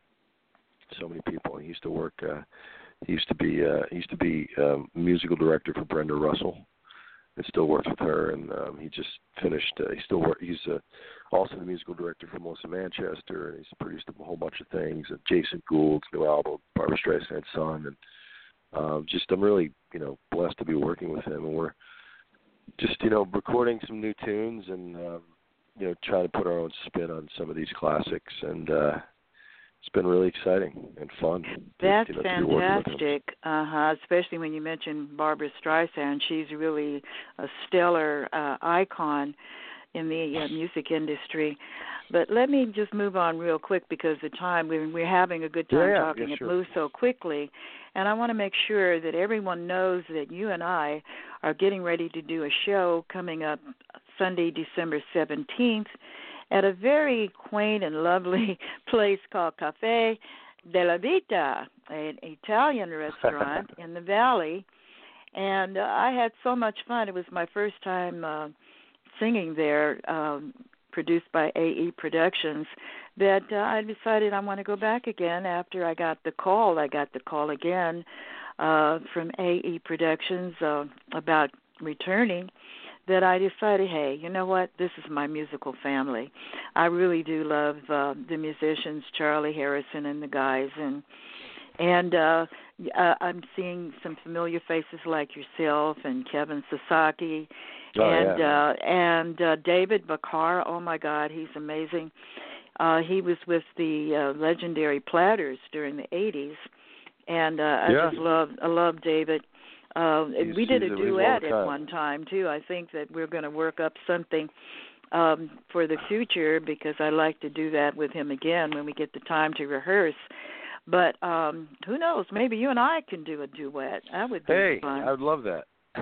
so many people. He used to work. He used to be musical director for Brenda Russell. And still works with her, and he just finished. He's also the musical director for Melissa Manchester, and he's produced a whole bunch of things. And Jason Gould's new album, Barbra Streisand's Son, and I'm really blessed to be working with him. And we're just recording some new tunes and trying to put our own spin on some of these classics, and it's been really exciting and fun. That's fantastic, especially when you mentioned Barbra Streisand. She's really a stellar icon in the music industry. But let me just move on real quick because the time, we're having a good time talking. It moves so quickly. And I want to make sure that everyone knows that you and I are getting ready to do a show coming up Sunday, December 17th, at a very quaint and lovely place called Cafe della Vita, an Italian restaurant in the Valley. And I had so much fun. It was my first time singing there, produced by AE Productions, that I decided I want to go back again after I got the call. I got the call again from AE Productions about returning, that I decided, hey, you know what? This is my musical family. I really do love the musicians, Charlie Harrison and the guys, and I'm seeing some familiar faces like yourself and Kevin Sasaki, and David Bakar. Oh my God, he's amazing. He was with the legendary Platters during the '80s, and I love David. We did a duet at one time, too. I think that we're going to work up something for the future because I like to do that with him again when we get the time to rehearse. But who knows? Maybe you and I can do a duet. That would be fun. Hey, I would love that.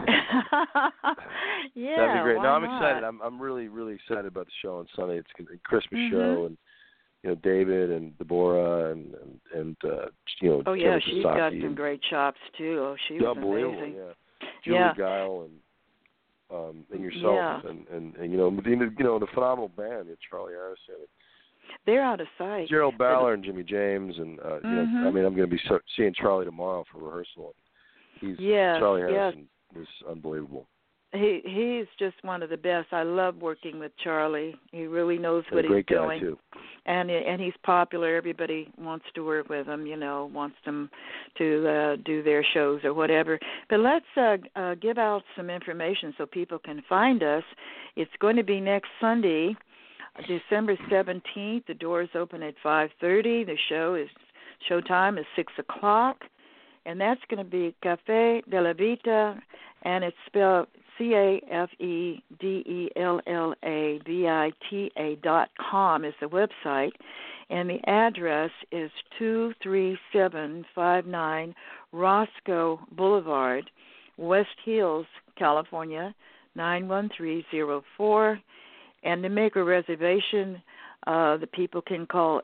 Yeah, that'd be great. Why no, I'm not? excited. I'm really, really excited about the show on Sunday. It's a Christmas show, and David and Deborah and oh yeah, Kevin she's Sasaki got some great chops too. Oh, she was amazing. Julie Guile and yourself and the phenomenal band, Charlie Harrison. They're out of sight. Gerald Ballard and Jimmy James, and I mean, I'm going to be seeing Charlie tomorrow for rehearsal. Charlie Harrison is unbelievable. He's just one of the best. I love working with Charlie. He really knows what he's doing. Great guy too. And he's popular. Everybody wants to work with him. Wants them to do their shows or whatever. But let's give out some information so people can find us. It's going to be next Sunday, December 17th. The doors open at 5:30. The showtime is 6:00, and that's going to be Cafe della Vita, and it's spelled CAFEDELLAVITA.com is the website, and the address is 23759 Roscoe Boulevard, West Hills, California, 91304. And to make a reservation, the people can call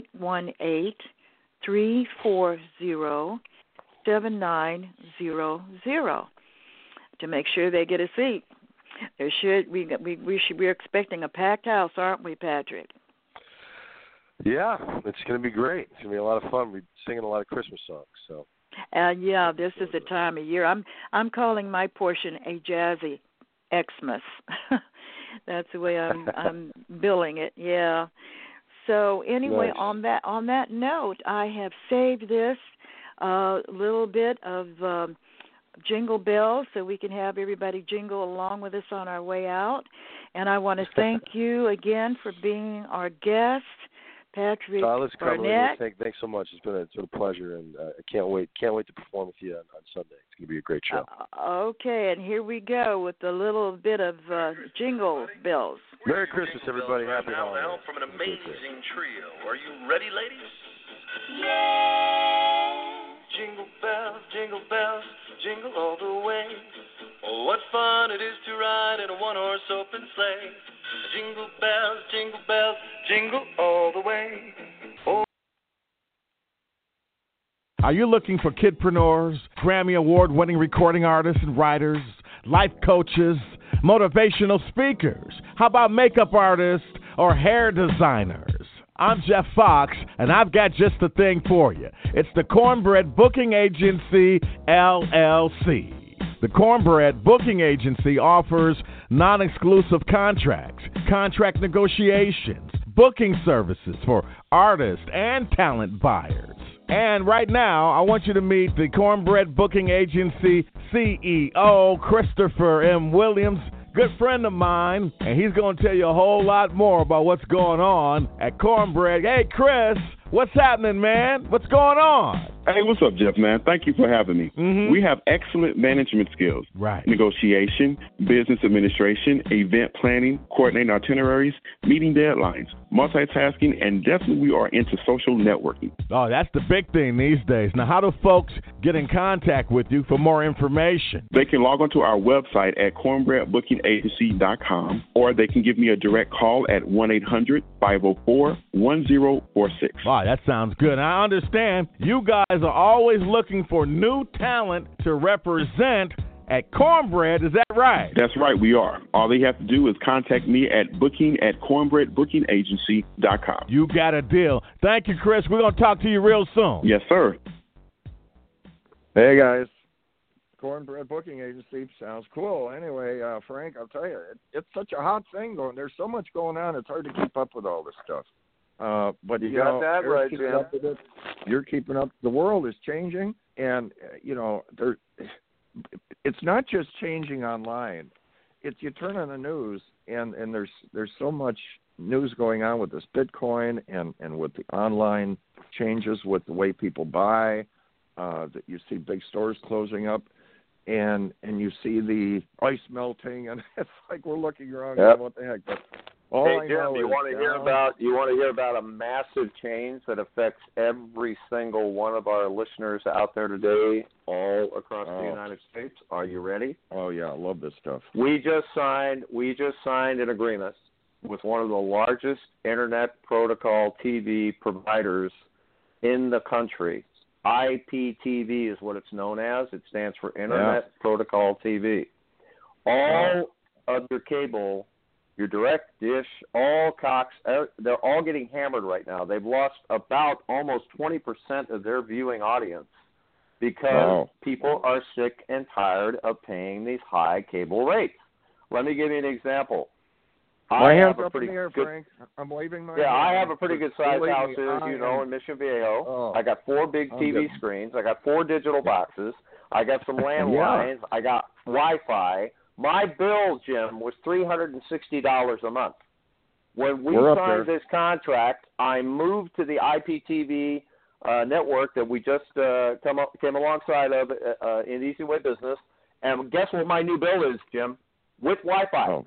818-340-7900 to make sure they get a seat. We're expecting a packed house, aren't we, Patrick? Yeah, it's going to be great. It's going to be a lot of fun. We're singing a lot of Christmas songs. So. Yeah, this is the time of year. I'm calling my portion a jazzy Xmas. That's the way I'm billing it. Yeah. So anyway, nice. on that note, I have saved this little bit of jingle bells so we can have everybody jingle along with us on our way out. And I want to thank you again for being our guest, Patrick Barnett. Thanks so much. It's been a pleasure, and I can't wait to perform with you on Sunday. It's going to be a great show. Okay, and here we go with a little bit of jingle bells. Merry Christmas, everybody. Happy holidays. Now from an amazing trio. Are you ready, ladies? Yeah. Jingle bells, jingle all the way. Oh, what fun it is to ride in a one-horse open sleigh. Jingle bells, jingle all the way. Oh. Are you looking for kidpreneurs, Grammy Award-winning recording artists and writers, life coaches, motivational speakers? How about makeup artists or hair designers? I'm Jeff Fox, and I've got just the thing for you. It's the Cornbread Booking Agency, LLC. The Cornbread Booking Agency offers non-exclusive contracts, contract negotiations, booking services for artists and talent buyers. And right now, I want you to meet the Cornbread Booking Agency CEO, Christopher M. Williams, good friend of mine, and he's going to tell you a whole lot more about what's going on at Cornbread. Hey, Chris, what's happening, man? What's going on? Hey, what's up, Jeff, man? Thank you for having me. Mm-hmm. We have excellent management skills. Right. Negotiation, business administration, event planning, coordinating itineraries, meeting deadlines, multitasking, and definitely we are into social networking. Oh, that's the big thing these days. Now, how do folks get in contact with you for more information? They can log onto our website at cornbreadbookingagency.com, or they can give me a direct call at 1-800-504-1046. Wow, that sounds good. I understand you guys are always looking for new talent to represent at Cornbread. Is that right? That's right, we are. All they have to do is contact me at booking@cornbreadbookingagency.com. You got a deal. Thank you, Chris. We're going to talk to you real soon. Yes, sir. Hey, guys. Cornbread Booking Agency sounds cool. Anyway, Frank, I'll tell you, it's such a hot thing going. There's so much going on, it's hard to keep up with all this stuff. But you got that right, Jim. You're keeping up. The world is changing, and it's not just changing online. It's you turn on the news, and there's so much news going on with this Bitcoin and with the online changes with the way people buy. That you see big stores closing up, and you see the ice melting, and it's like we're looking around. Yep. What the heck? But hey, Jim, you want to hear about a massive change that affects every single one of our listeners out there today, all across the United States? Are you ready? Oh yeah, I love this stuff. We just signed an agreement with one of the largest internet protocol TV providers in the country. IPTV is what it's known as. It stands for Internet Protocol TV. All of your cable, your direct dish, all Cox, they're all getting hammered right now. They've lost about almost 20% of their viewing audience because people are sick and tired of paying these high cable rates. Let me give you an example. My hands up in the air, Frank. I'm waving my hand. I have a pretty good-sized house here, as you know, in Mission Viejo. I got 4 big TV screens. I got 4 digital boxes. I got some landlines. I got Wi-Fi. My bill, Jim, was $360 a month. When we signed this contract, I moved to the IPTV network that we just came alongside of in Easy Way Business. And guess what my new bill is, Jim? with Wi-Fi. Oh.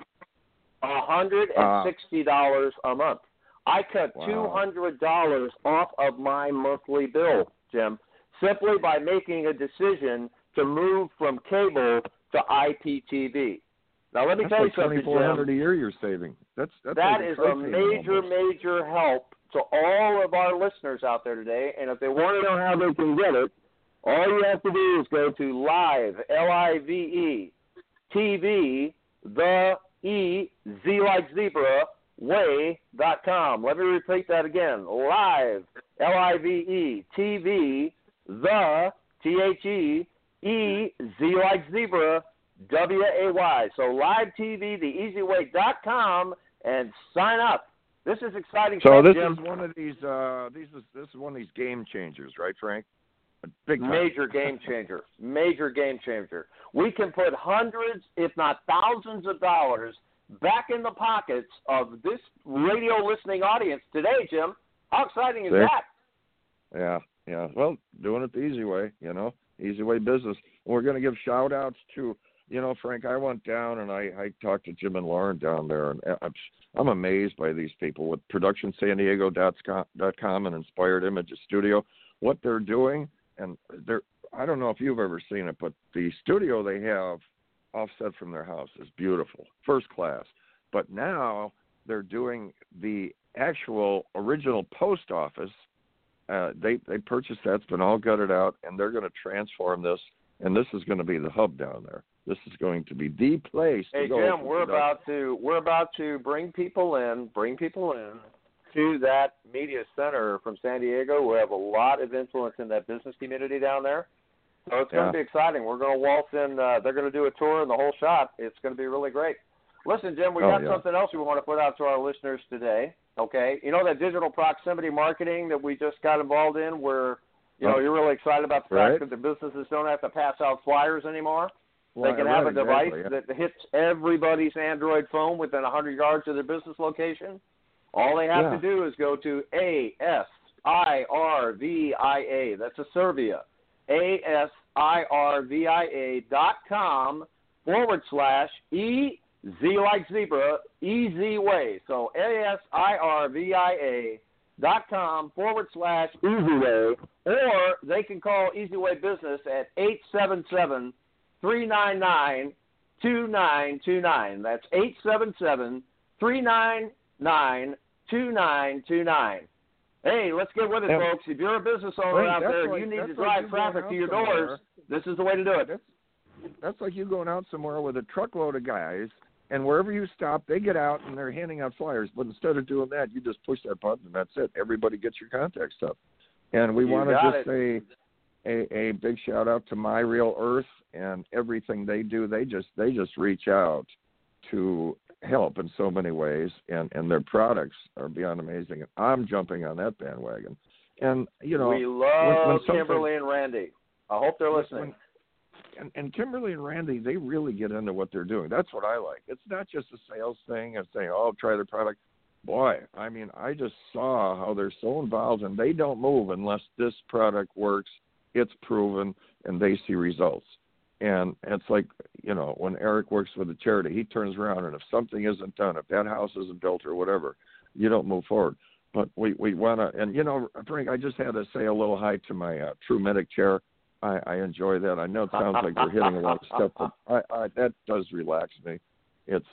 $160 a month. I cut $200 off of my monthly bill, Jim, simply by making a decision to move from cable to IPTV. Now, let me tell you something, Jim. $2,400 a year you're saving. That is a major help to all of our listeners out there today. And if they want to know how they can get it, all you have to do is go to Live, L-I-V-E, TV, the E, Z like zebra, way.com. Let me repeat that again. Live, L-I-V-E, TV, the, T-H-E, E, Z like zebra, W-A-Y. So Live TV, theeasyway.com, and sign up. This is exciting stuff, Jim. Jim. Is one of these. This is one of these game changers, right, Frank? A big time. Major game changer. Major game changer. We can put hundreds, if not thousands, of dollars back in the pockets of this radio listening audience today, Jim. How exciting is that? Yeah. Well, doing it the easy way, easy way business. We're going to give shout outs to. Frank, I went down and I talked to Jim and Lauren down there, and I'm amazed by these people with ProductionSanDiego.com and Inspired Images Studio, what they're doing. And I don't know if you've ever seen it, but the studio they have offset from their house is beautiful, first class. But now they're doing the actual original post office. They purchased that. It's been all gutted out, and they're going to transform this, and this is going to be the hub down there. This is going to be the place to go. Hey, Jim, we're about to bring people in to that media center from San Diego. We have a lot of influence in that business community down there. So it's going to be exciting. We're going to waltz in. They're going to do a tour and the whole shot. It's going to be really great. Listen, Jim, we got something else we want to put out to our listeners today. Okay, that digital proximity marketing that we just got involved in, where you're really excited about the fact that the businesses don't have to pass out flyers anymore. They can have a device that hits everybody's Android phone within 100 yards of their business location. All they have to do is go to ASIRVIA. That's a Serbia. ASIRVIA.com/EZ like zebra, easy way. So ASIRVIA.com/easy way. Or they can call Easy Way Business at 877-399-2929. That's 877-399-2929. Hey, let's get with it, folks. If you're a business owner out there and you need to drive traffic to your doors, this is the way to do it. That's like you going out somewhere with a truckload of guys, and wherever you stop, they get out and they're handing out flyers. But instead of doing that, you just push that button and that's it. Everybody gets your contact stuff. And we want to just say a big shout out to My Real Earth and everything they do. They just reach out to help in so many ways, and their products are beyond amazing. And I'm jumping on that bandwagon. And we love Kimberly and Randy. I hope they're listening. And Kimberly and Randy, they really get into what they're doing. That's what I like. It's not just a sales thing and saying, try their product. Boy, I mean, I just saw how they're so involved, and they don't move unless this product works, it's proven, and they see results. And it's like, when Eric works with a charity, he turns around, and if something isn't done, if that house isn't built or whatever, you don't move forward. But we want to, and, Frank, I just had to say a little hi to my True Medic chair. I enjoy that. I know it sounds like we're hitting a lot of stuff, but that does relax me. It's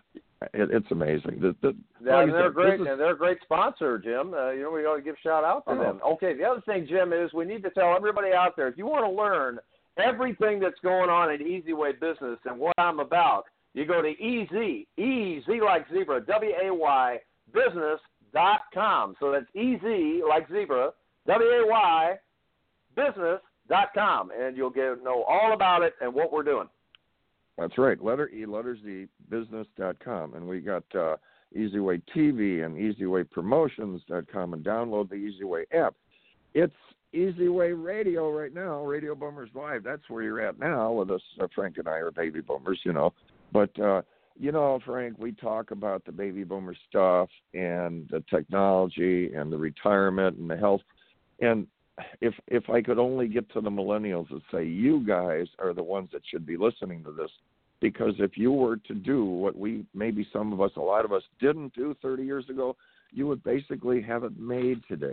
amazing. They're great, and they're a great sponsor, Jim. We ought to give shout out to them. Okay, the other thing, Jim, is we need to tell everybody out there, if you want to learn everything that's going on in Easy Way Business and what I'm about, you go to EZ like zebra, WAY, business.com. So that's EZ like zebra, WAY, business.com, and you'll know all about it and what we're doing. That's right. Letter E, letters Z, business.com. And we got Easy Way TV and EasyWayPromotions.com, and download the Easy Way app. It's Easy Way Radio right now, Radio Boomers Live. That's where you're at now with us. Frank and I are baby boomers, But, Frank, we talk about the baby boomer stuff and the technology and the retirement and the health. And if I could only get to the millennials and say, you guys are the ones that should be listening to this, Because if you were to do what a lot of us didn't do 30 years ago, you would basically have it made today.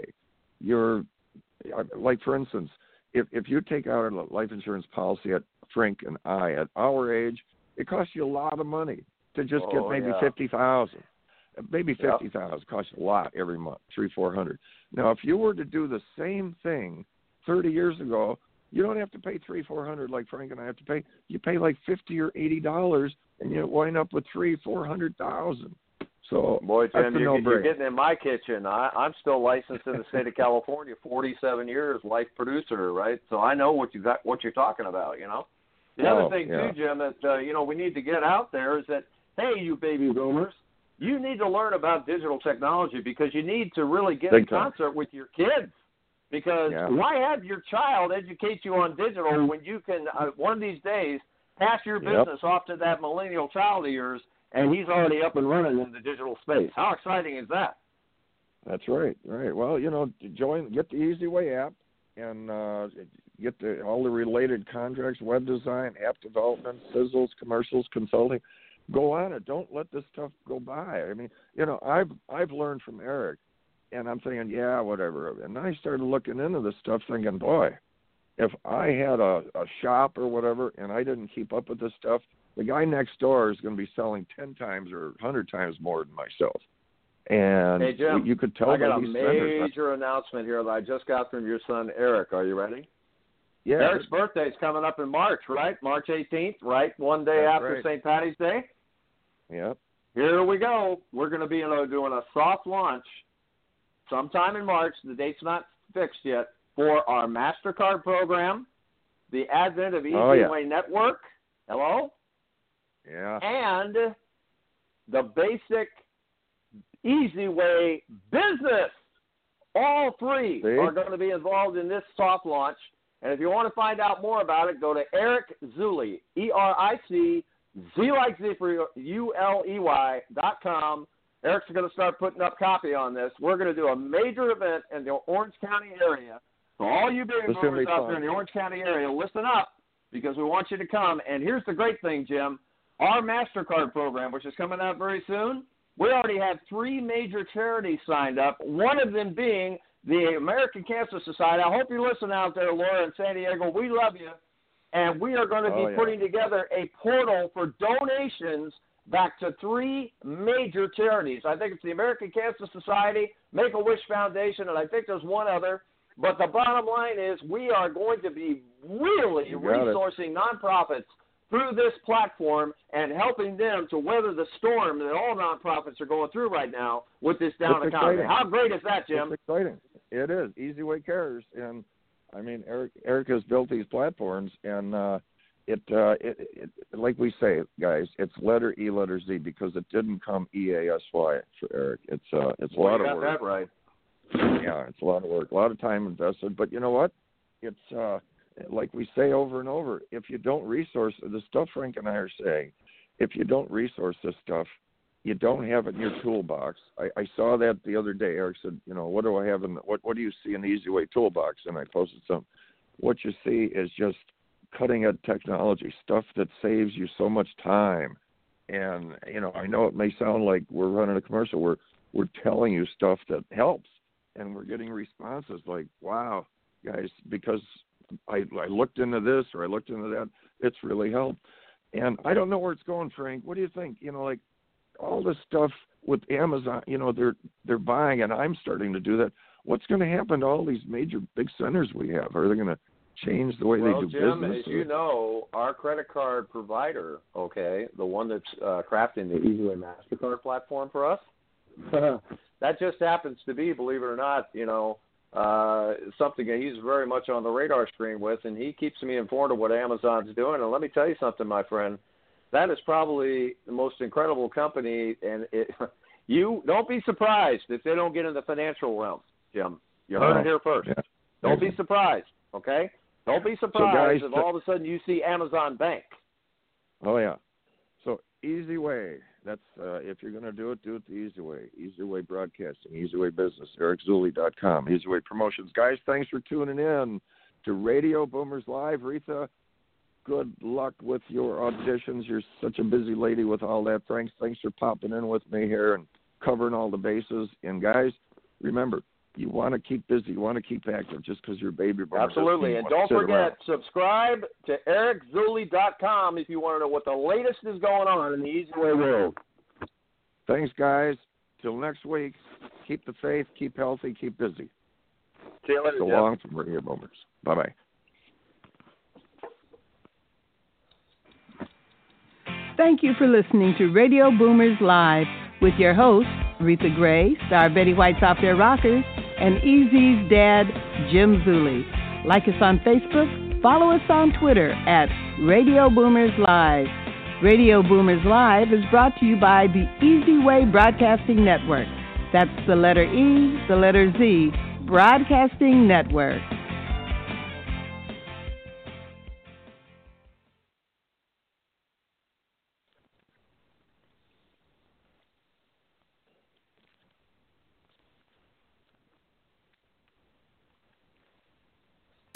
Like, for instance, if you take out a life insurance policy at Frank and I at our age, it costs you a lot of money to just get maybe $50,000. Maybe $50,000 costs a lot every month, $300-400. Now, if you were to do the same thing 30 years ago, you don't have to pay $300-400 like Frank and I have to pay. You pay like $50 or $80, and you wind up with $300,000-400,000. So, boy, Jim, you're getting in my kitchen. I'm still licensed in the state of California, 47 years, life producer, right? So I know what you're talking about. You know. The other thing too, Jim, that we need to get out there is that, hey, you baby boomers, you need to learn about digital technology because you need to really get in concert with your kids. Because why have your child educate you on digital when you can one of these days pass your business off to that millennial child of yours, and he's already up and running in the digital space? How exciting is that? That's right. Right. Well, get the Easy Way app and get all the related contracts, web design, app development, sizzles, commercials, consulting. Go on it. Don't let this stuff go by. I mean, I've learned from Eric, and I'm thinking, whatever. And then I started looking into this stuff, thinking, boy, if I had a shop or whatever, and I didn't keep up with this stuff, the guy next door is going to be selling 10 times or 100 times more than myself. And hey, Jim, you could tell I got by a these major announcement here that I just got from your son, Eric. Are you ready? Yeah. Eric's birthday is coming up in March, right? March 18th, right? One day after St. Patty's Day. Yep. Here we go. We're going to be doing a soft launch sometime in March. The date's not fixed yet, for our MasterCard program, the advent of Easy Way Network. Hello? Yeah. And the basic Easy Way business. All three are going to be involved in this soft launch. And if you want to find out more about it, go to Eric Zuley, ERIC, Z like Zebra, ULEY.com. Eric's going to start putting up copy on this. We're going to do a major event in the Orange County area. So all you baby boomers out there in the Orange County area, listen up, because we want you to come. And here's the great thing, Jim. Our MasterCard program, which is coming out very soon, we already have 3 major charities signed up, one of them being the American Cancer Society. I hope you listen out there, Laura in San Diego. We love you. And we are going to be putting together a portal for donations back to 3 major charities. I think it's the American Cancer Society, Make-A-Wish Foundation, and I think there's one other. But the bottom line is we are going to be really resourcing nonprofits through this platform and helping them to weather the storm that all nonprofits are going through right now with this down economy. How great is that, Jim? It's exciting. It is. Easy Way cares. And, I mean, Eric has built these platforms, and it like we say, guys, it's letter E, letter Z, because it didn't come EASY for Eric. It's a lot of work. You got that right. Yeah, it's a lot of work, a lot of time invested. But you know what? It's like we say over and over, if you don't resource the stuff Frank and I are saying, if you don't resource this stuff, you don't have it in your toolbox. I saw that the other day. Eric said, what do I have what do you see in the Easy Way toolbox? And I posted some. What you see is just cutting-edge technology, stuff that saves you so much time. And, I know it may sound like we're running a commercial. We're telling you stuff that helps. And we're getting responses like, wow, guys, because I looked into this or I looked into that, it's really helped. And I don't know where it's going, Frank. What do you think? Like all this stuff with Amazon, they're buying, and I'm starting to do that. What's going to happen to all these major big centers we have? Are they going to change the way they do Jim, business? As you know, our credit card provider, the one that's crafting the Easy Way MasterCard platform for us, that just happens to be, believe it or not, something that he's very much on the radar screen with, and he keeps me informed of what Amazon's doing. And let me tell you something, my friend, that is probably the most incredible company, and you don't be surprised if they don't get in the financial realm, Jim. You heard it here first. Yeah. Don't be surprised, okay? Don't be surprised if all of a sudden you see Amazon Bank. Oh, yeah. So Easy Way. That's if you're going to do it the Easy Way. Easy Way Broadcasting, Easy Way Business, EricZuley.com, Easy Way Promotions. Guys, thanks for tuning in to Radio Boomers Live. Retha, good luck with your auditions. You're such a busy lady with all that. Thanks for popping in with me here and covering all the bases. And guys, remember, you want to keep busy. You want to keep active just because you're baby boomers. Absolutely. And don't forget, subscribe to EricZuli.com if you want to know what the latest is going on in the Easy Way world. Thanks, guys. Till next week, keep the faith, keep healthy, keep busy. See you later, So long from Radio Boomers. Bye-bye. Thank you for listening to Radio Boomers Live with your hosts, Retha Gray, Star Betty White's Off Their Rockers, and Easy's dad, Jim Zuli. Like us on Facebook, follow us on Twitter at Radio Boomers Live. Radio Boomers Live is brought to you by the Easy Way Broadcasting Network. That's the letter E, the letter Z, Broadcasting Network.